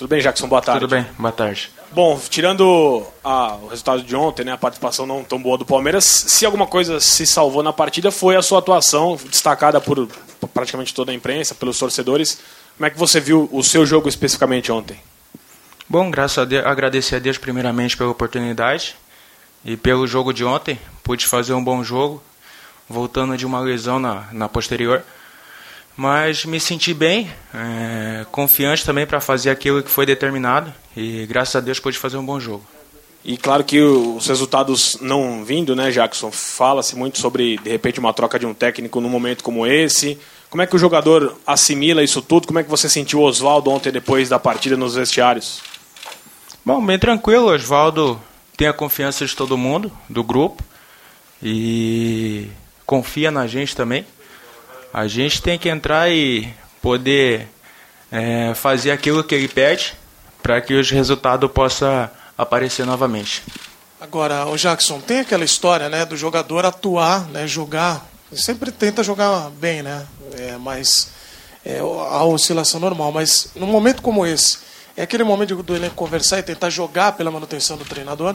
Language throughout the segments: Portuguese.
Tudo bem, Jackson? Boa tarde. Tudo bem, boa tarde. Bom, tirando o resultado de ontem, né, a participação não tão boa do Palmeiras, se alguma coisa se salvou na partida foi a sua atuação, destacada por praticamente toda a imprensa, pelos torcedores. Como é que você viu o seu jogo especificamente ontem? Bom, graças a Deus, agradecer a Deus primeiramente pela oportunidade e pelo jogo de ontem. Pude fazer um bom jogo, voltando de uma lesão na posterior. Mas me senti bem, confiante também para fazer aquilo que foi determinado e graças a Deus pude fazer um bom jogo. E claro que os resultados não vindo, né, Jackson? Fala-se muito sobre, de repente, uma troca de um técnico num momento como esse. Como é que o jogador assimila isso tudo? Como é que você sentiu o Oswaldo ontem depois da partida nos vestiários? Bom, bem tranquilo. O Oswaldo tem a confiança de todo mundo, do grupo, e confia na gente também. A gente tem que entrar e poder fazer aquilo que ele pede para que os resultados possam aparecer novamente. Agora, o Jackson, tem aquela história, né, do jogador atuar, né, jogar, sempre tenta jogar bem, né, mas a oscilação normal, mas num momento como esse, é aquele momento do elenco conversar e tentar jogar pela manutenção do treinador?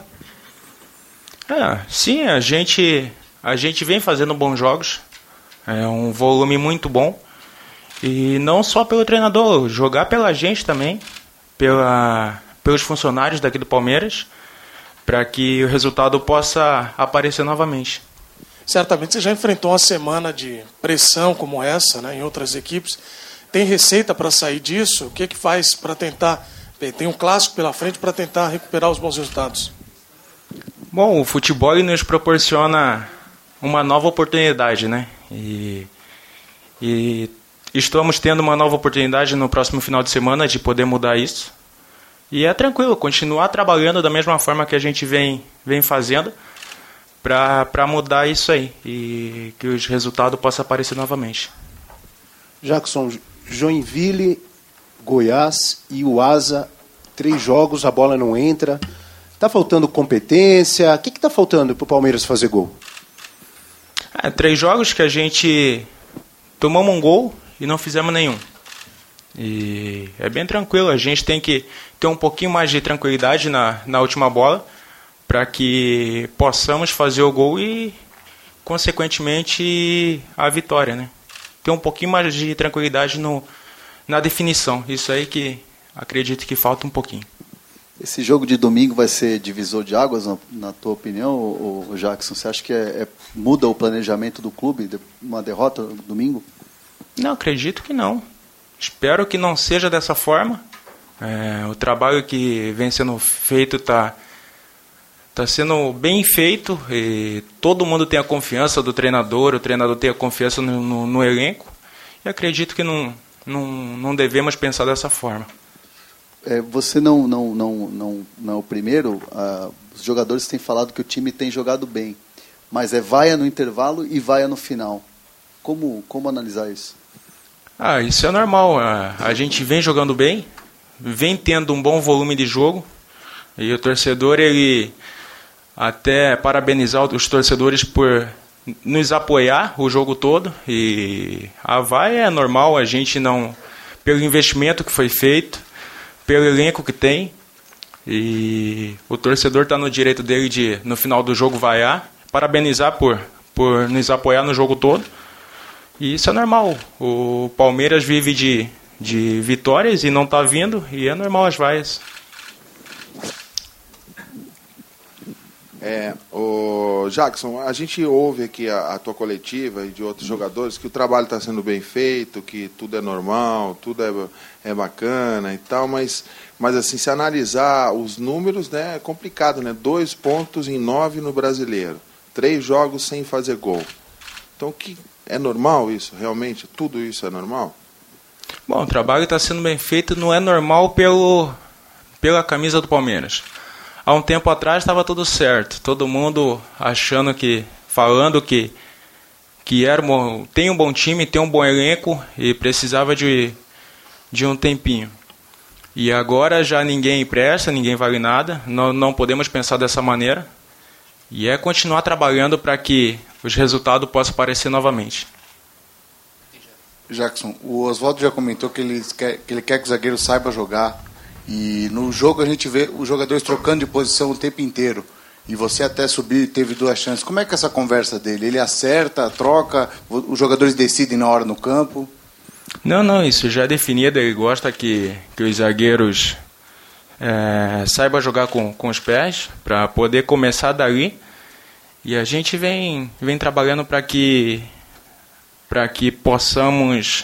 Sim, a gente vem fazendo bons jogos. É um volume muito bom. E não só pelo treinador, jogar pela gente também, pelos funcionários daqui do Palmeiras, para que o resultado possa aparecer novamente. Certamente você já enfrentou uma semana de pressão como essa, né, em outras equipes. Tem receita para sair disso? O que faz para tentar... Tem um clássico pela frente para tentar recuperar os bons resultados. Bom, o futebol nos proporciona uma nova oportunidade, né? E estamos tendo uma nova oportunidade no próximo final de semana de poder mudar isso. E é tranquilo, continuar trabalhando da mesma forma que a gente vem fazendo para mudar isso aí e que os resultados possam aparecer novamente. Jackson, Joinville, Goiás e o Asa, 3 jogos, a bola não entra. Está faltando competência? O que está faltando para o Palmeiras fazer gol? 3 jogos que a gente tomamos um gol e não fizemos nenhum. E é bem tranquilo, a gente tem que ter um pouquinho mais de tranquilidade na última bola para que possamos fazer o gol e, consequentemente, a vitória, né? Ter um pouquinho mais de tranquilidade na definição. Isso aí que acredito que falta um pouquinho. Esse jogo de domingo vai ser divisor de águas, na tua opinião, o Jackson? Você acha que muda o planejamento do clube, uma derrota no domingo? Não, acredito que não. Espero que não seja dessa forma. O trabalho que vem sendo feito está sendo bem feito. E todo mundo tem a confiança do treinador, o treinador tem a confiança no elenco. E acredito que não devemos pensar dessa forma. Você não é o primeiro. Os jogadores têm falado que o time tem jogado bem, mas vaia no intervalo e vaia no final. Como analisar isso? Isso é normal. A gente vem jogando bem, vem tendo um bom volume de jogo, e o torcedor, ele até parabenizar os torcedores por nos apoiar o jogo todo. E a vaia é normal, a gente não, pelo investimento que foi feito, pelo elenco que tem, e o torcedor está no direito dele de, no final do jogo, vaiar, parabenizar por nos apoiar no jogo todo, e isso é normal. O Palmeiras vive de vitórias e não está vindo, e é normal as vaias. O Jackson, a gente ouve aqui a tua coletiva e de outros jogadores que o trabalho está sendo bem feito, que tudo é normal, tudo é bacana e tal, mas assim, se analisar os números, né, é complicado, né? 2 pontos em 9 no Brasileiro, 3 jogos sem fazer gol. Então, é normal isso? Realmente, tudo isso é normal? Bom, o trabalho está sendo bem feito, não é normal pela camisa do Palmeiras. Há um tempo atrás estava tudo certo, todo mundo falando que tem um bom time, tem um bom elenco e precisava de um tempinho. E agora já ninguém presta, ninguém vale nada, não podemos pensar dessa maneira. E é continuar trabalhando para que os resultados possam aparecer novamente. Jackson, o Oswaldo já comentou que ele quer que o zagueiro saiba jogar. E no jogo a gente vê os jogadores trocando de posição o tempo inteiro. E você até subiu e teve 2 chances. Como é que é essa conversa dele? Ele acerta, troca, os jogadores decidem na hora no campo? Não, isso já é definido. Ele gosta que os zagueiros saibam jogar com os pés, para poder começar dali. E a gente vem trabalhando para que possamos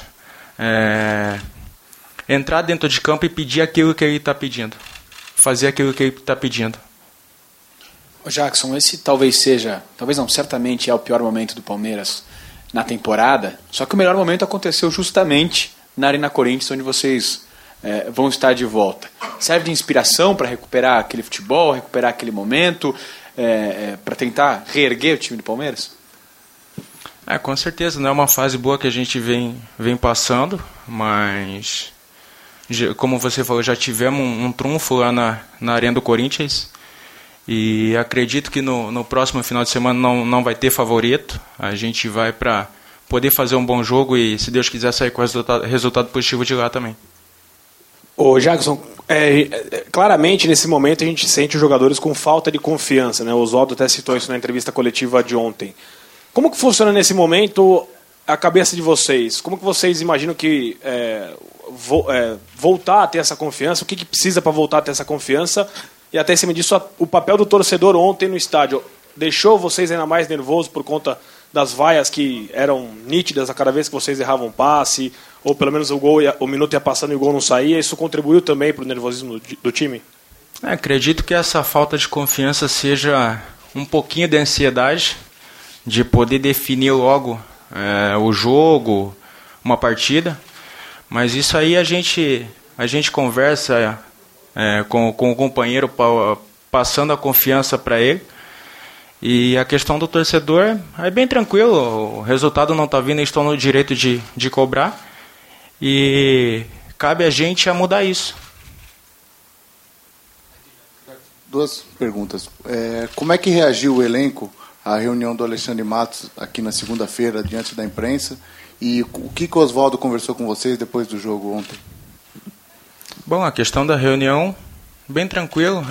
entrar dentro de campo e pedir aquilo que ele está pedindo. Fazer aquilo que ele está pedindo. Jackson, esse talvez não, certamente é o pior momento do Palmeiras na temporada, só que o melhor momento aconteceu justamente na Arena Corinthians, onde vocês vão estar de volta. Serve de inspiração para recuperar aquele futebol, recuperar aquele momento, para tentar reerguer o time do Palmeiras? Com certeza, não é uma fase boa que a gente vem passando, mas, como você falou, já tivemos um trunfo lá na Arena do Corinthians. E acredito que no próximo final de semana não vai ter favorito. A gente vai para poder fazer um bom jogo e, se Deus quiser, sair com resultado positivo de lá também. Ô Jackson, claramente nesse momento a gente sente os jogadores com falta de confiança, né? O Oswaldo até citou isso na entrevista coletiva de ontem. Como que funciona nesse momento a cabeça de vocês? Como que vocês imaginam que voltar a ter essa confiança? O que precisa para voltar a ter essa confiança? E até em cima disso, o papel do torcedor ontem no estádio deixou vocês ainda mais nervosos por conta das vaias que eram nítidas a cada vez que vocês erravam um passe, ou pelo menos o minuto ia passando e o gol não saía? Isso contribuiu também para o nervosismo do time? Acredito que essa falta de confiança seja um pouquinho de ansiedade, de poder definir logo o jogo, uma partida. Mas isso aí a gente conversa com o companheiro, passando a confiança para ele. E a questão do torcedor é bem tranquilo, o resultado não está vindo, eles estão no direito de cobrar, e cabe a gente a mudar isso. 2 perguntas. Como é que reagiu o elenco à reunião do Alexandre Matos aqui na segunda-feira, diante da imprensa? E o que o Oswaldo conversou com vocês depois do jogo ontem? Bom, a questão da reunião, bem tranquilo.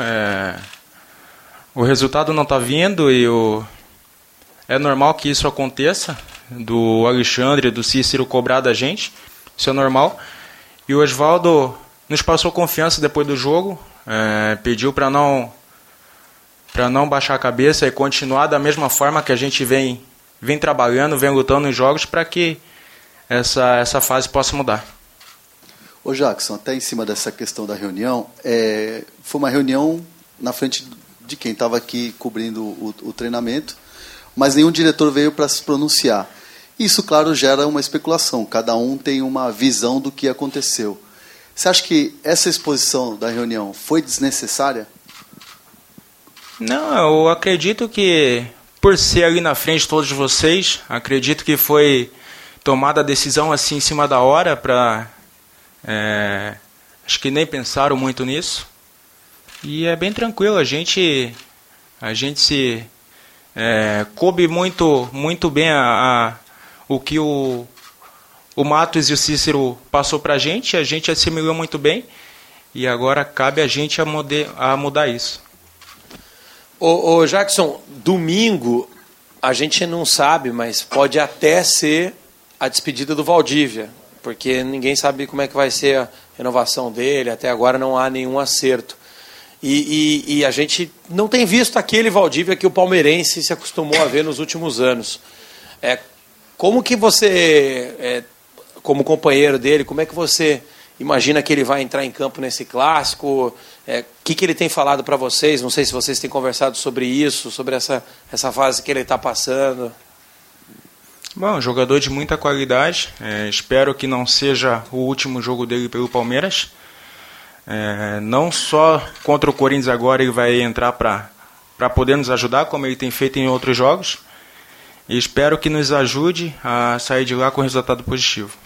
O resultado não está vindo e é normal que isso aconteça, do Alexandre e do Cícero cobrar da gente, isso é normal. E o Oswaldo nos passou confiança depois do jogo, pediu para não baixar a cabeça e continuar da mesma forma que a gente vem trabalhando, vem lutando nos jogos, para que essa fase possa mudar. Ô Jackson, até em cima dessa questão da reunião, foi uma reunião na frente de quem estava aqui cobrindo o treinamento, mas nenhum diretor veio para se pronunciar. Isso, claro, gera uma especulação, cada um tem uma visão do que aconteceu. Você acha que essa exposição da reunião foi desnecessária? Não, eu acredito que, por ser ali na frente de todos vocês, acredito que foi tomada a decisão assim em cima da hora, acho que nem pensaram muito nisso. E é bem tranquilo, a gente se coube muito bem o que o Matos e o Cícero passou para a gente assimilou muito bem, e agora cabe a gente a mudar isso. Ô Jackson, domingo a gente não sabe, mas pode até ser a despedida do Valdívia, porque ninguém sabe como é que vai ser a renovação dele, até agora não há nenhum acerto. E a gente não tem visto aquele Valdívia que o palmeirense se acostumou a ver nos últimos anos. Como que você, como companheiro dele, como é que você imagina que ele vai entrar em campo nesse clássico? O que ele tem falado para vocês? Não sei se vocês têm conversado sobre isso, sobre essa fase que ele está passando. Bom, jogador de muita qualidade. Espero que não seja o último jogo dele pelo Palmeiras. Não só contra o Corinthians agora ele vai entrar para poder nos ajudar, como ele tem feito em outros jogos. E espero que nos ajude a sair de lá com resultado positivo.